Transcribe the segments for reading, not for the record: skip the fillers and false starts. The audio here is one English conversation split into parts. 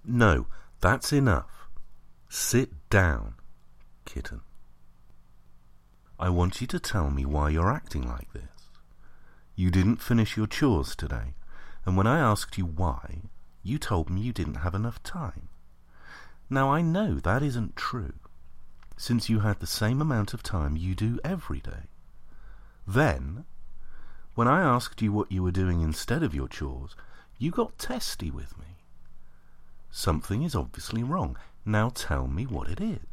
No, that's enough. Sit down, kitten. I want you to tell me why you're acting like this. You didn't finish your chores today, and when I asked you why, you told me you didn't have enough time. Now I know that isn't true, since you had the same amount of time you do every day. Then, when I asked you what you were doing instead of your chores, you got testy with me. Something is obviously wrong. Now tell me what it is.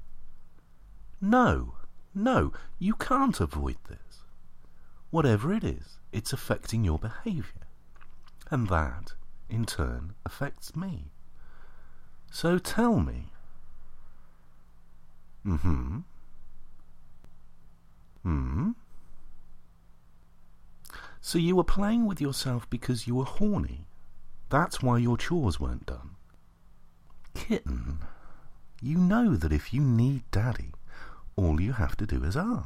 No, you can't avoid this. Whatever it is, it's affecting your behaviour. And that, in turn, affects me. So tell me. So you were playing with yourself because you were horny. That's why your chores weren't done. Kitten, you know that if you need Daddy, all you have to do is ask.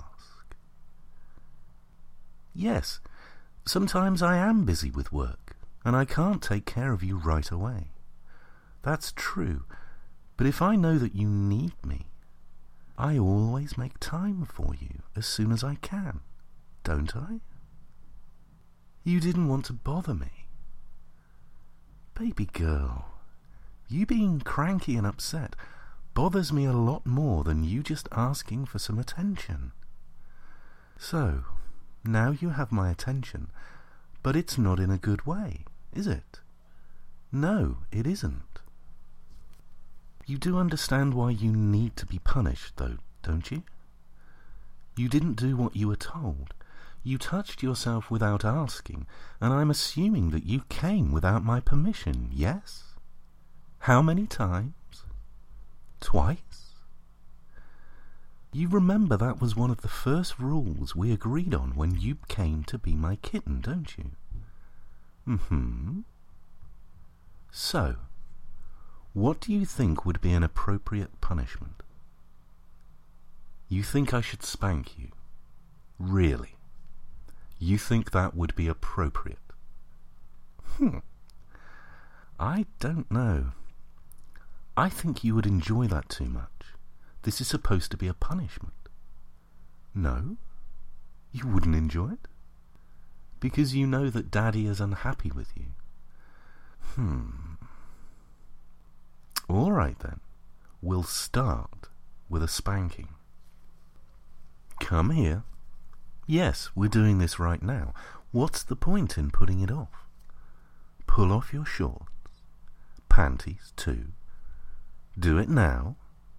Yes, sometimes I am busy with work, and I can't take care of you right away. That's true, but if I know that you need me, I always make time for you as soon as I can, don't I? You didn't want to bother me. Baby girl, you being cranky and upset bothers me a lot more than you just asking for some attention. So, now you have my attention, but it's not in a good way, is it? No, it isn't. You do understand why you need to be punished, though, don't you? You didn't do what you were told. You touched yourself without asking, and I'm assuming that you came without my permission, yes? How many times? Twice? You remember that was one of the first rules we agreed on when you came to be my kitten, don't you? So, what do you think would be an appropriate punishment? You think I should spank you? Really? You think that would be appropriate? I don't know. I think you would enjoy that too much. This is supposed to be a punishment. No? You wouldn't enjoy it? Because you know that Daddy is unhappy with you. All right then. We'll start with a spanking. Come here. Yes, we're doing this right now. What's the point in putting it off? Pull off your shorts. Panties, too. Do it now.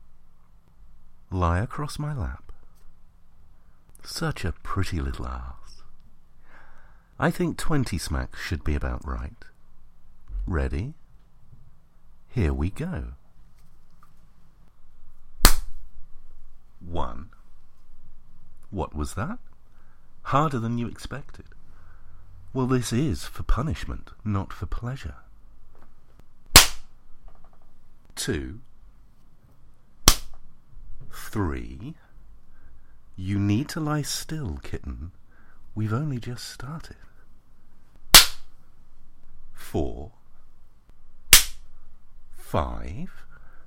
Lie across my lap. Such a pretty little ass. I think 20 smacks should be about right. Ready? Here we go. 1. What was that? Harder than you expected. Well, this is for punishment, not for pleasure. 2. 3. You need to lie still, kitten. We've only just started. 4. 5.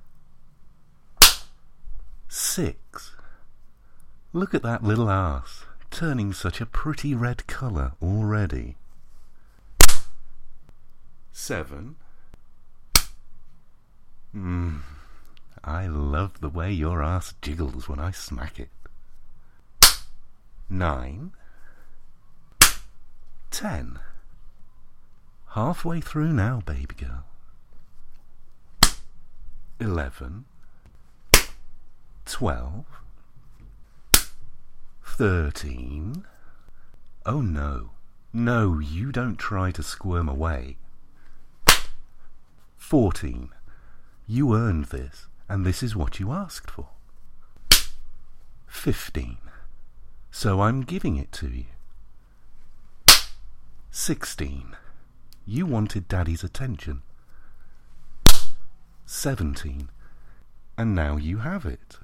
6. Look at that little ass, turning such a pretty red colour already. 7. I love the way your ass jiggles when I smack it. 9. 10. Halfway through now, baby girl. 11. 12. 13. Oh no. No, you don't try to squirm away. 14. You earned this, and this is what you asked for. 15. So I'm giving it to you. 16. You wanted Daddy's attention. 17. And now you have it.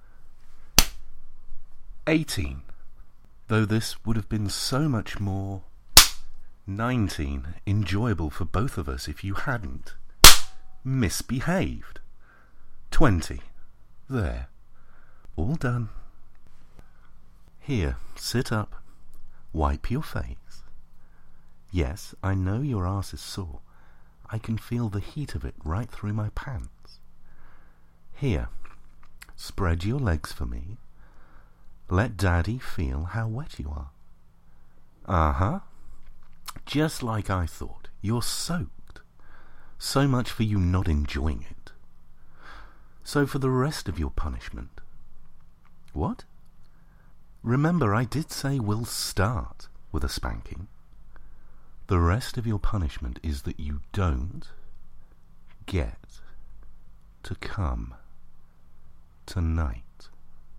18. Though this would have been so much more. 19. Enjoyable for both of us if you hadn't. misbehaved. 20. There. All done. Here, sit up. Wipe your face. Yes, I know your arse is sore. I can feel the heat of it right through my pants. Here, spread your legs for me. Let Daddy feel how wet you are. Uh-huh. Just like I thought. You're soaked. So much for you not enjoying it. So for the rest of your punishment. What? Remember, I did say we'll start with a spanking. The rest of your punishment is that you don't get to come tonight.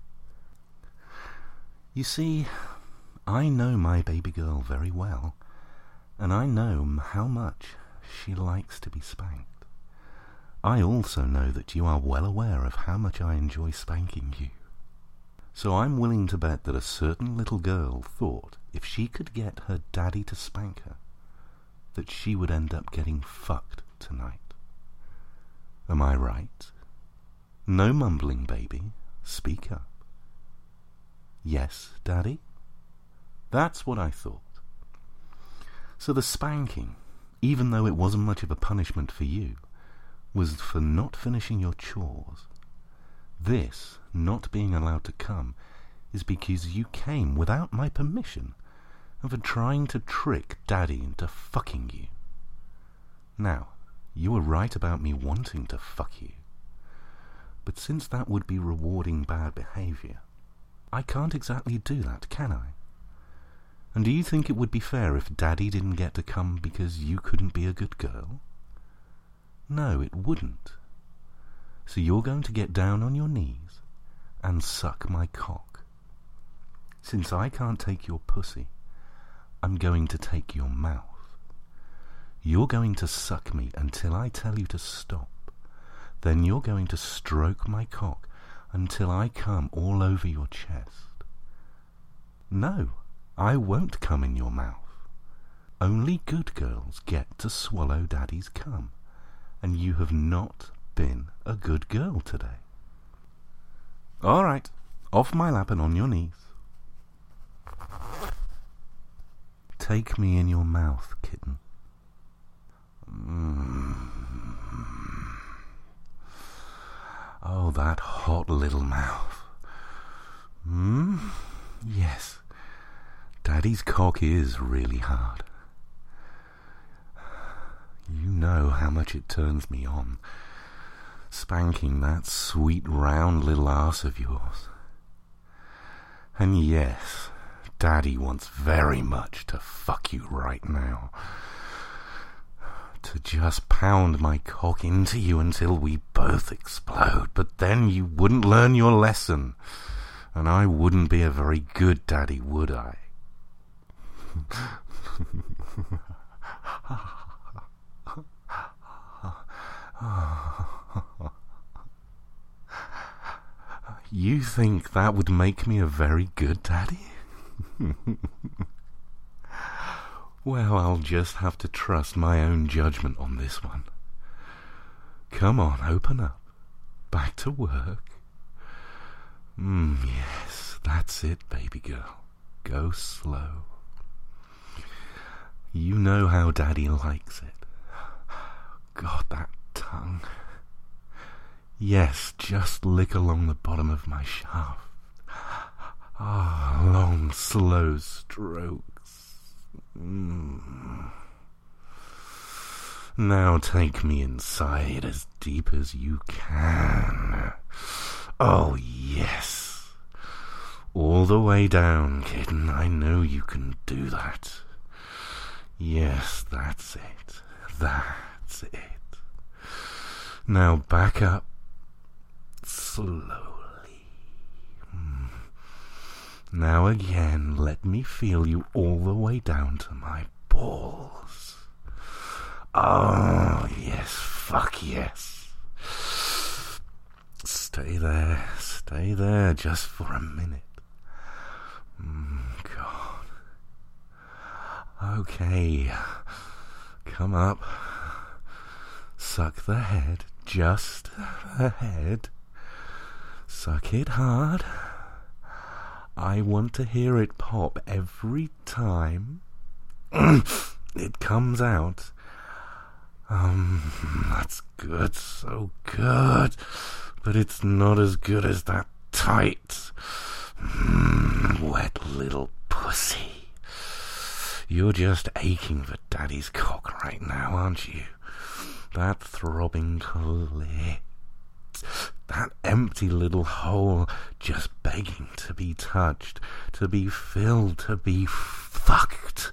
You see, I know my baby girl very well, and I know how much she likes to be spanked. I also know that you are well aware of how much I enjoy spanking you. So I'm willing to bet that a certain little girl thought if she could get her daddy to spank her, that she would end up getting fucked tonight. Am I right? No mumbling, baby. Speak up. Yes, Daddy? That's what I thought. So the spanking, even though it wasn't much of a punishment for you, was for not finishing your chores. This, not being allowed to come, is because you came without my permission, and for trying to trick Daddy into fucking you. Now, you were right about me wanting to fuck you. But since that would be rewarding bad behaviour, I can't exactly do that, can I? And do you think it would be fair if Daddy didn't get to come because you couldn't be a good girl? No, it wouldn't. So you're going to get down on your knees and suck my cock. Since I can't take your pussy, I'm going to take your mouth. You're going to suck me until I tell you to stop. Then you're going to stroke my cock until I come all over your chest. No, I won't come in your mouth. Only good girls get to swallow Daddy's cum, and you have not been a good girl today. All right, off my lap and on your knees. Take me in your mouth, kitten. Oh, that hot little mouth. Yes, Daddy's cock is really hard. You know how much it turns me on, spanking that sweet round little arse of yours. And yes, Daddy wants very much to fuck you right now. To just pound my cock into you until we both explode, but then you wouldn't learn your lesson, and I wouldn't be a very good daddy, would I? You think that would make me a very good daddy? Well, I'll just have to trust my own judgment on this one. Come on, open up. Back to work. Yes, that's it, baby girl. Go slow. You know how Daddy likes it. God, that tongue. Yes, just lick along the bottom of my shaft. Long, slow strokes. Now take me inside as deep as you can. Oh, yes. All the way down, kitten. I know you can do that. Yes, that's it. That's it. Now back up slowly. Now again, let me feel you all the way down to my balls. Oh, yes, fuck yes. Stay there just for a minute. God. Okay, come up. Suck the head, just the head. Suck it hard. I want to hear it pop every time it comes out. That's good, so good. But it's not as good as that tight, wet little pussy. You're just aching for Daddy's cock right now, aren't you? That throbbing clit. That empty little hole just begging to be touched, to be filled, to be fucked.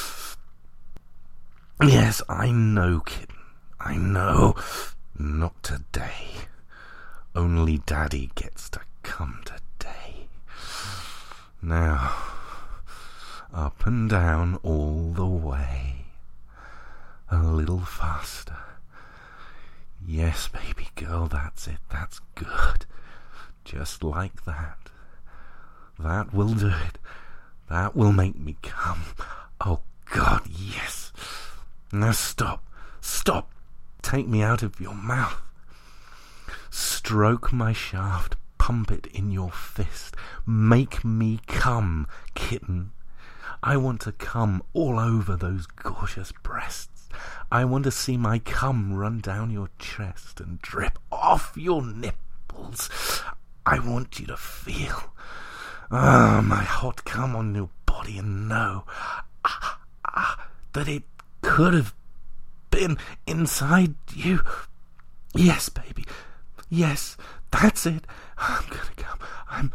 Yes, I know, kitten. I know. Not today. Only Daddy gets to come today. Now, up and down all the way. A little faster. Yes, baby girl, that's it. That's good. Just like that. That will do it. That will make me come. Oh, God, yes. Now stop. Stop. Take me out of your mouth. Stroke my shaft. Pump it in your fist. Make me come, kitten. I want to come all over those gorgeous breasts. I want to see my cum run down your chest and drip off your nipples. I want you to feel my hot cum on your body and know that it could have been inside you. Yes, baby. Yes, that's it. I'm gonna come. I'm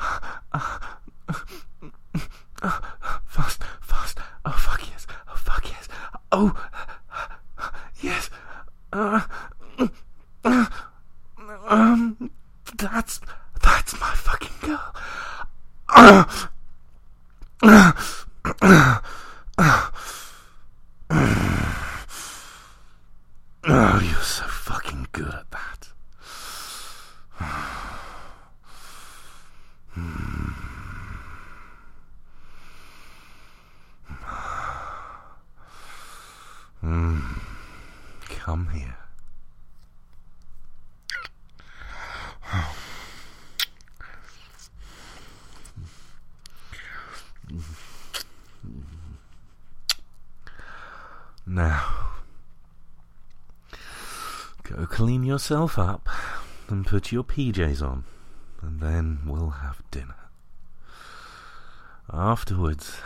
fast. Oh, fuck yes. Oh, fuck yes. Oh, yes. That's my fucking girl. Oh, you're so fucking good at that. Come here. Now, go clean yourself up and put your PJs on, and then we'll have dinner. Afterwards,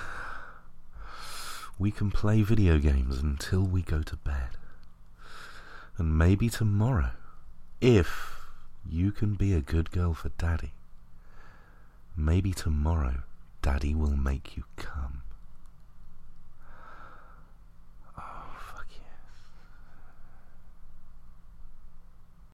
we can play video games until we go to bed. And maybe tomorrow, if you can be a good girl for Daddy, maybe tomorrow Daddy will make you come.